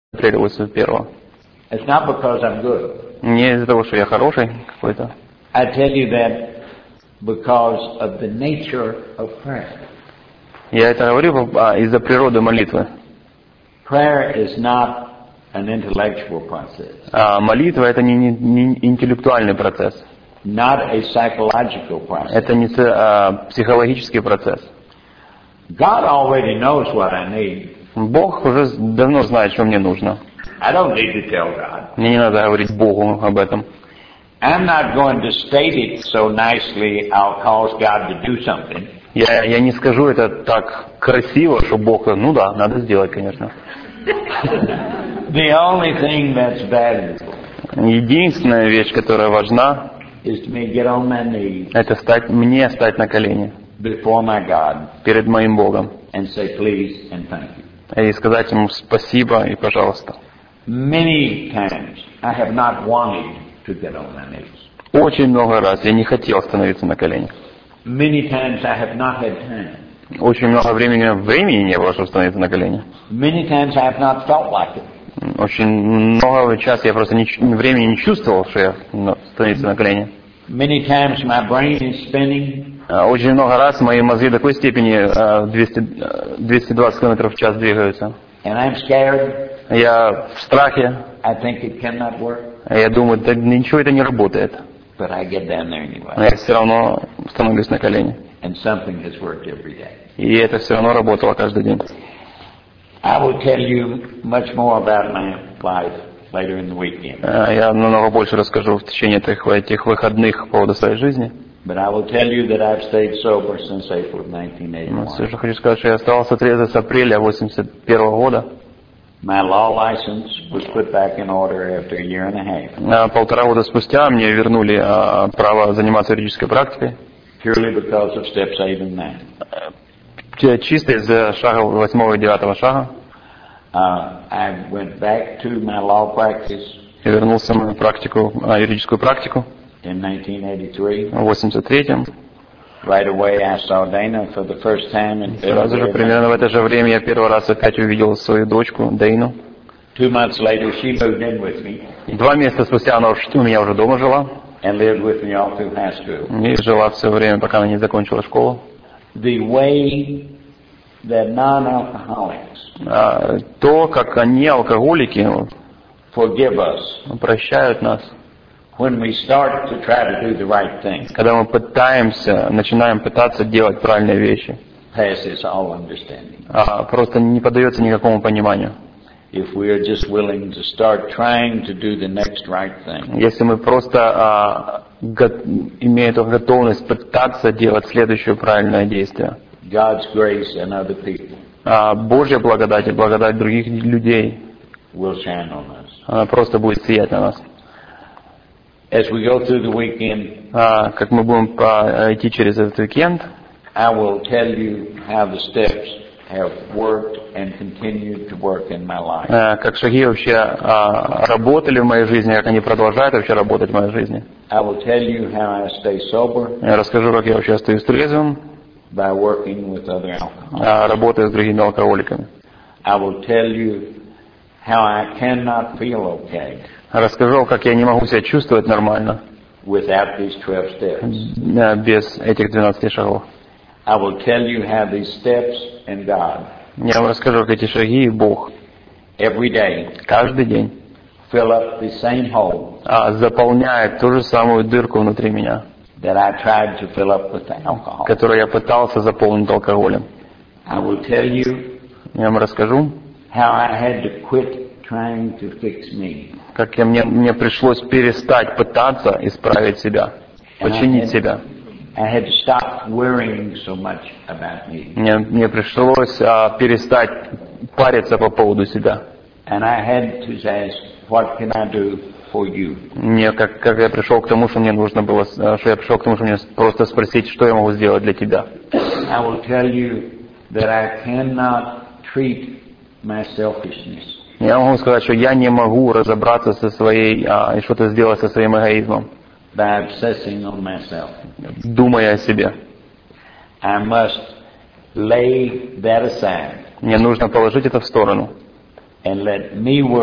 апреля 81-го. It's not because I'm good. Не из-за того, что я хороший какой-то. I tell you that because of the nature of prayer. Я это говорю из-за природы молитвы. Prayer is not an intellectual process. Молитва — это не интеллектуальный процесс. Not a psychological process. Это не психологический процесс. God already knows what I need. Бог уже давно знает, что мне нужно. I don't need to tell God. Мне не надо говорить Богу об этом. I'm not going to state it so nicely I'll cause God to do something. Я не скажу это так красиво, что Бог, ну да, надо сделать, конечно. The only thing that's valuable Единственная вещь, которая важна, is to me get on my knees это мне стать на колени before my God перед моим Богом and say please and thank you. и сказать ему спасибо и пожалуйста. Many times I have not wanted to get on my knees. Очень много раз я не хотел становиться на колени. Many times I have not had time. Очень много времени не было, чтобы становиться на колени. Many times I have not felt like it. Очень много раз я просто времени не чувствовал, что я становиться на колени. Many times my brain is spinning. Очень много раз мои мозги до такой степени 220 км в час двигаются. And I'm scared. Я в страхе. I think it cannot work. Я думаю, да ничего это не работает. But I get down there anyway. Но я все равно становлюсь на колени. And something has worked every day. И это все равно работало каждый день. I will tell you much more about my life later in the weekend. Я намного больше расскажу в течение этих выходных по поводу своей жизни. But I will tell you that I've stayed sober since April of Но все 1981. же хочу сказать, что я оставался трезвым с апреля 1981 года. My law license was put back in order after a year and a half. 1,5 года спустя мне вернули право заниматься юридической практикой. Purely because of steps 8 and 9. Чисто из шага 8 и 9 шага. I went back to my law practice Я вернулся в мою практику, юридическую практику in 1983. в 83-м. Right away I saw Dana for the first time in Сразу же, примерно в это же время, я первый раз опять увидел свою дочку, Дейну. 2 months later she moved in with me 2 месяца спустя она у меня уже дома жила. and lived with me all through high school. И жила все время, пока она не закончила школу. The way that non-alcoholics То, как они, алкоголики, forgive us прощают нас, when we start to try to do the right thing когда мы начинаем пытаться делать правильные вещи, passes all understanding. просто не поддается никакому пониманию. If we are just willing to start trying to do the next right thing, Если мы просто имеем эту готовность пытаться делать следующее правильное действие, God's grace and other people Божья благодать и благодать других людей, will shine on us. она просто будет сиять на нас. As we go through the weekend, Как мы будем идти через этот уикенд, I will tell you how the steps have worked and continued to work in my life. как шаги вообще работали в моей жизни, как они продолжают вообще работать в моей жизни. I will tell you how I stay sober Я расскажу, как я вообще остаюсь трезвым, by working with other alcoholics. работая с другими алкоголиками. I will tell you how I cannot feel okay Расскажу, как я не могу себя чувствовать нормально without these 12 steps. без этих 12 шагов. I will tell you how these steps and God Я вам расскажу, как эти шаги и Бог every day каждый день fill up the same hole заполняет ту же самую дырку внутри меня, that I tried to fill up with the alcohol. которую я пытался заполнить алкоголем. I will tell you Я вам расскажу, how I had to quit trying to fix me. как мне пришлось перестать пытаться исправить себя, починить себя. I had to stop worrying so much about me. Мне пришлось перестать париться по поводу себя. And I had to ask, what can I do for you? Как я пришел к тому, что мне нужно было, что я пришел к тому, что мне просто спросить, что я могу сделать для тебя. I will tell you that I cannot treat my selfishness Я могу сказать, что я не могу разобраться со своей и что-то сделать со своим эгоизмом, by obsessing on myself. думая о себе. I must lay that aside Мне нужно положить это в сторону and let me work